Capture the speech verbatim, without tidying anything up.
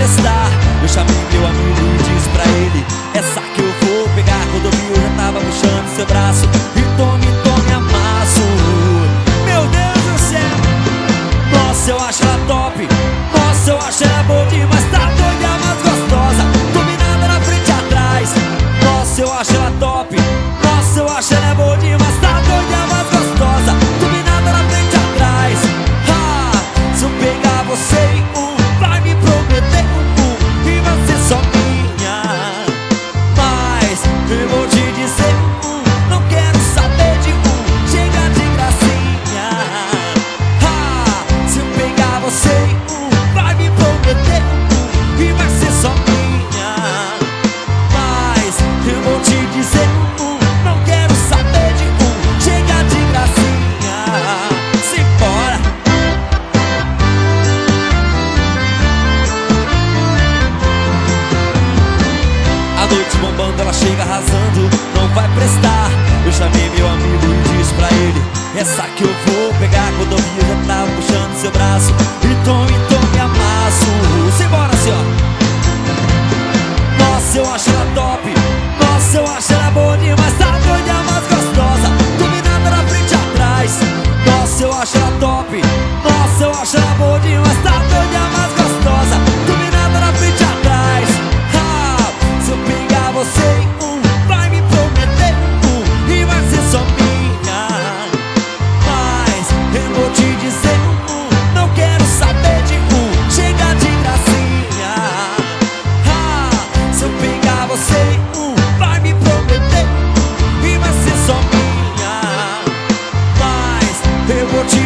prestar. Eu chamei meu amigo e disse pra ele: essa que eu vou pegar. Quando viu eu já tava puxando seu braço e tome, tome, amasso. Meu Deus do céu, nossa, eu acho ela top. Nossa, eu acho ela boa demais. Tá doida, mas gostosa, dominada na frente e atrás. Nossa, eu acho ela top. Nossa, eu acho ela boa demais. Tá doida, mas gostosa, dominada na frente e atrás. Ah, se eu pegar você em um, vai me prometer um, um e vai ser só minha. Mas eu vou te dizer um, não quero saber de um, chega de gracinha. Ah, se eu pegar você em um, vai me prometer um, e vai ser só minha. Mas eu vou te dizer um, não quero saber de um, chega de gracinha. Simbora. A noite bombando, ela chega arrasando, não vai prestar. Eu chamei meu amigo e disse pra ele: essa que eu vou pegar. Quando eu vi eu já tava puxando seu braço e tome, tome, amasso. Simbora assim, ó. Nossa, eu acho ela top. Nossa, eu acho ela boa demais. Tá doida, mas gostosa, dominada na frente e atrás. Nossa, eu acho ela top. Nossa, eu acho ela boa demais. Tá doida, mas gostosa, dominada na frente e atrás. Ah, se eu pegar você em um, vai me prometer um, e vai ser só minha. Mas eu vou te dizer um, não quero saber de um, chega de gracinha. Ah, se eu pegar você em um, vai me prometer um, e vai ser só minha. Mas eu vou te